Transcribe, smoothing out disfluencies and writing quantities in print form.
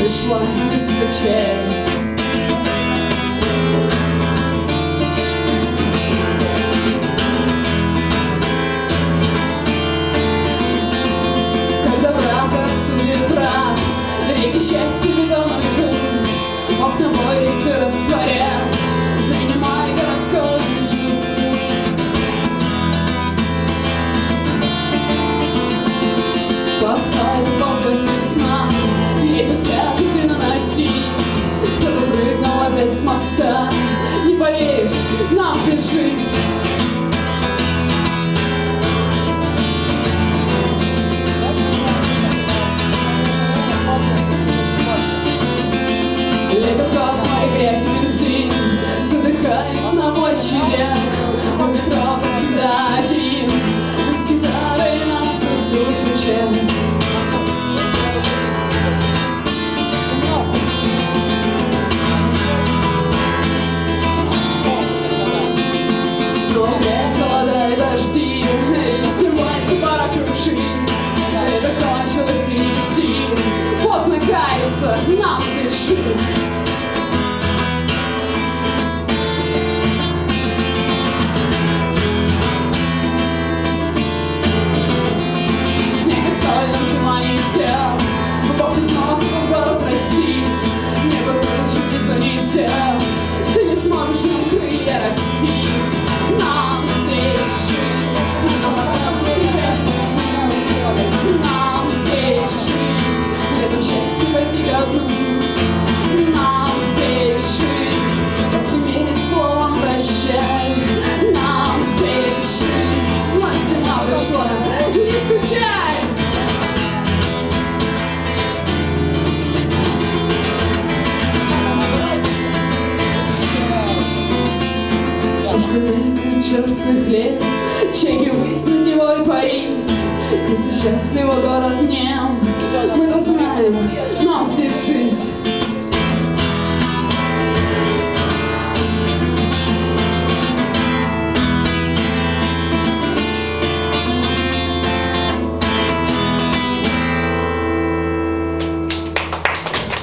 пришла без ключей. Когда правда судит прав, реки счастья бетонный путь, окна бойся растворят, принимай городской уют. Подходит воздух весна, ей хотят идти наносить. Кто-то прыгнул опять с моста, не поверишь, нам здесь жить. Лето, год, море, грязь, бензин, задыхаясь на площади, у метро всегда один, с гитарой на сундуке. Холода и дожди, листьям власти пора крушить. Это кончилось и не жди, поздно каяться, нам здесь жить. Снег и соль нам зима не сел, Бог не смог город простить. Небо тучи не занесел, ты не сможешь в нем крылья растить. Нам здесь жить, нам здесь жить, летом счастье пойти ко дну. Нам здесь жить, в этом мире словом прощай. Нам здесь жить, вот зима пришла, не скучай. Черстых лет, чеки высь над него и парить. Если счастлива город днем, мы-то знаем,